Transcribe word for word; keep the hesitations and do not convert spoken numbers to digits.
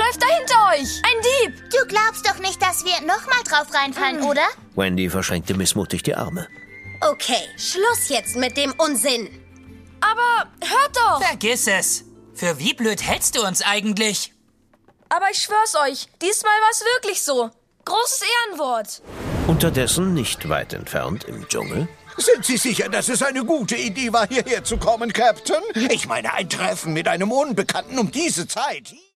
läuft da hinter euch. Ein Dieb. Du glaubst doch nicht, dass wir nochmal drauf reinfallen, mhm. oder? Wendy verschränkte missmutig die Arme. Okay, Schluss jetzt mit dem Unsinn. Aber hört doch. Vergiss es. Für wie blöd hältst du uns eigentlich? Aber ich schwör's euch, diesmal war's wirklich so. Großes Ehrenwort. Unterdessen, nicht weit entfernt im Dschungel. Sind Sie sicher, dass es eine gute Idee war, hierher zu kommen, Captain? Ich meine, ein Treffen mit einem Unbekannten um diese Zeit.